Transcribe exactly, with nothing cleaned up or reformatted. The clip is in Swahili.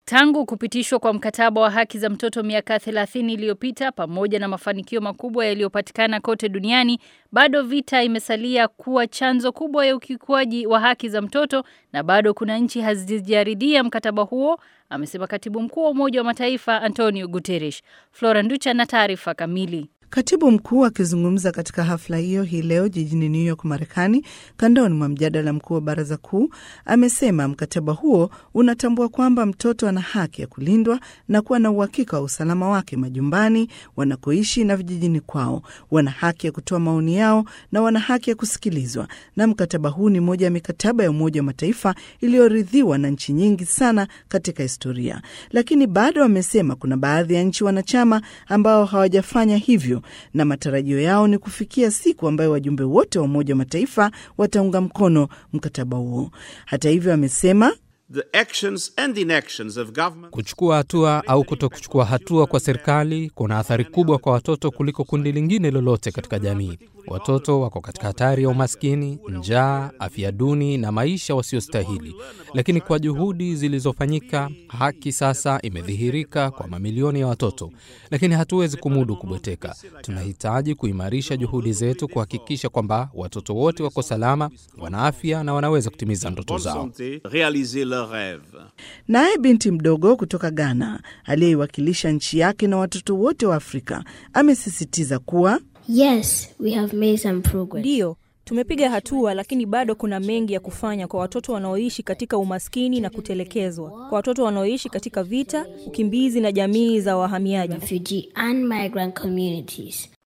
Tangu kupitishwa kwa mkataba wa haki za mtoto miaka thelathini iliyopita, pamoja na mafanikio makubwa yaliyopatikana kote duniani, bado vita imesalia kuwa chanzo kubwa ya ukiukwaji wa haki za mtoto na bado kuna nchi hazijaridhia mkataba huo, amesema Katibu Mkuu wa Umoja wa Mataifa Antonio Guterres. Flora Nducha na taarifa kamili. Katibu mkuu akizungumza katika hafla hiyo hii leo jijini New York, Marekani, kandoni mwa mjadala mkuu wa baraza kuu, amesema mkataba huo unatambua kwamba mtoto ana haki ya kulindwa na kuwa na uhakika wa usalama wake majumbani, wanakoishi na vijijini kwao. Wana haki ya kutoa maoni yao na wana haki ya kusikilizwa. Na mkataba huu ni moja ya mikataba ya Umoja wa Mataifa iliyoridhiwa na nchi nyingi sana katika historia. Lakini bado amesema kuna baadhi ya nchi wanachama ambao hawajafanya hivyo, na matarajio yao ni kufikia siku ambayo wajumbe wote wa Umoja wa Mataifa wataunga mkono mkataba huo. Hata hivyo amesema The actions and inactions of government... kuchukua hatua au kutokuchukua hatua kwa serikali kuna athari kubwa kwa watoto kuliko kundi lingine lolote katika jamii. Watoto wako katika hatari ya umaskini, njaa, afya duni na maisha wasiostahili. Lakini kwa juhudi zilizofanyika, haki sasa imedhihirika kwa mamilioni ya watoto. Lakini hatuwezi kumudu kubweteka. Tunahitaji kuimarisha juhudi zetu kuhakikisha kwamba watoto wote wako salama, wana afya na wanaweza kutimiza ndoto zao. Naye binti mdogo kutoka Ghana aliyeiwakilisha nchi yake na watoto wote wa Afrika amesisitiza kuwa Yes, we have made some progress. Ndio, tumepiga hatua, lakini bado kuna mengi ya kufanya kwa watoto wanaoishi katika umaskini na kutelekezwa, kwa watoto wanaoishi katika vita, ukimbizi na jamii za wahamiaji. Refugee and migrant communities.